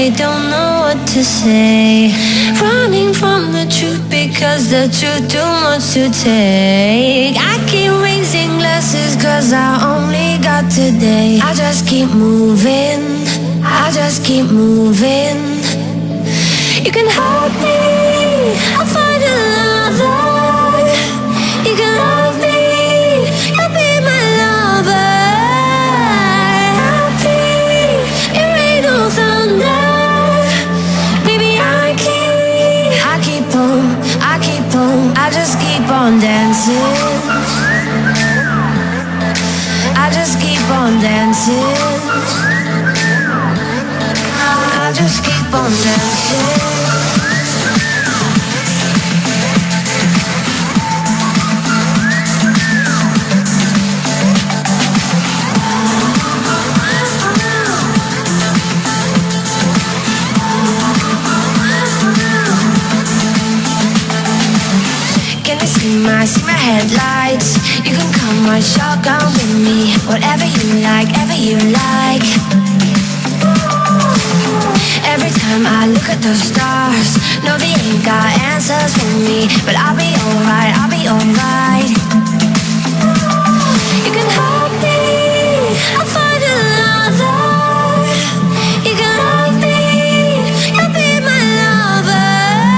they don't know what to say. Running from the truth because the truth too much to take. I keep raising glasses cause I only got today. I just keep moving, I just keep moving. You can help me, I'll find another. You can love me, you'll be my lover. Happy, it rain or thunder. Baby, I keep on, I just keep on dancing. I just keep on dancing. I just keep on dancing. See my headlights. You can come ride shotgun with me. Whatever you like, ever you like. Every time I look at the stars, no, they ain't got answers for me, but I'll be alright, I'll be alright. You can help me, I'll find another. You can love me, you'll be my lover.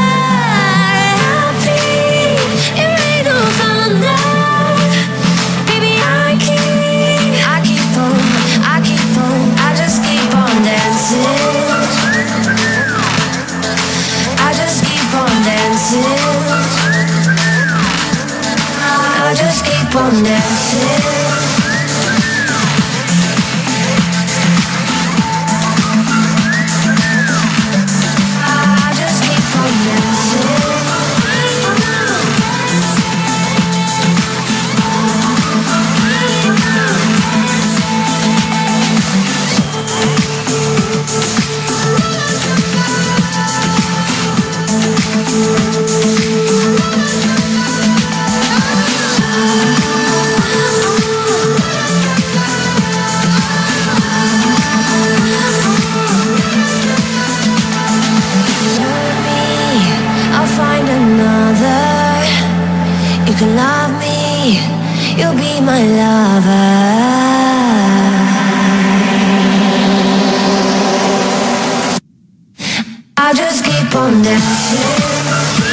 I just keep on dancing. You can love me, you'll be my lover. I'll just keep on dancing.